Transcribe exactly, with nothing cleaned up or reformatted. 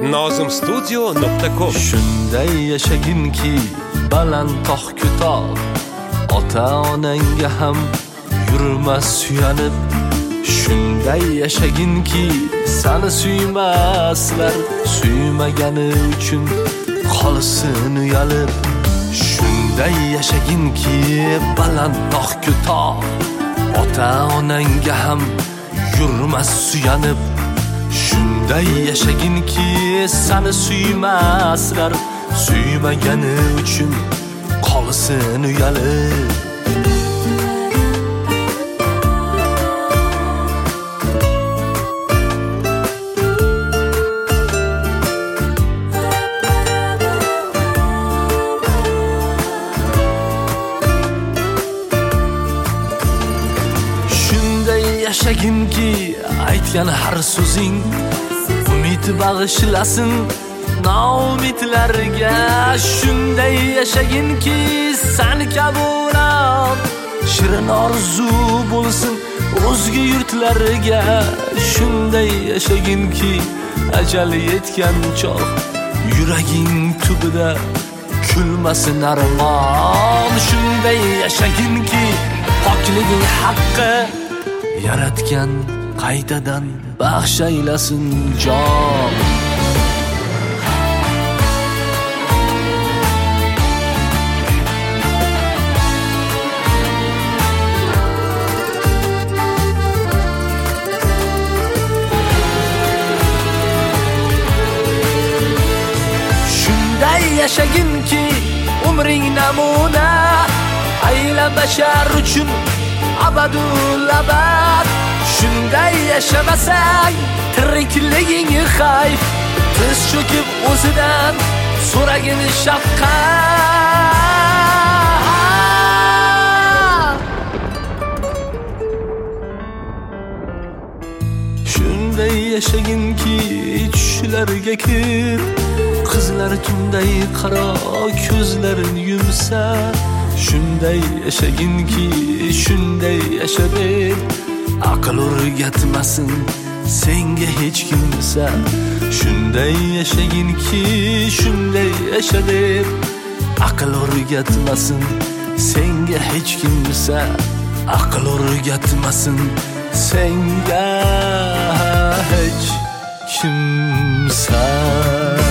nozim studio nuqta com. Shunday yashaginki baland tog' ko'toq, ota onangga ham yurmas suyanib. Shunday yashaginki seni suymaslar, suymagani uchun qolsin uyalib. Shunday yashaginki baland tog' ko'toq, ota onangga ham yurmas suyanib. Shunday yashaginki seni suymaslar, suymagani uchun qolsin uyalib. Yashaginki aytgan har so'zing umid bag'ishlasin noumidlarga. Shunday yashaginki seni kaburam shirin orzu bo'lsin o'zga yurtlarga. Shunday yashaginki ajal yetgan chog' yuraging tubida kulmasin armon. Shunday yashaginki pokliging haqqi yaratgan qaytadan baxsh aylasin jon. Shunday yashaginki umring namuna ayla bashar uchun abadul abad. Shunday yashamasang tirikliging xayf, tiz cho'kib o'zidan so'ragin shafqat. Shunday yashaginki tushlarga kir, qizlar tunday qaro ko'zlarin yumsa. Shunday yashaginki shunday yasha deb aql o'rgatmasin senga hech kimsa. Shunday yashaginki shunday yasha deb aql o'rgatmasin senga hech kimsa. Aql o'rgatmasin senga hech kimsa.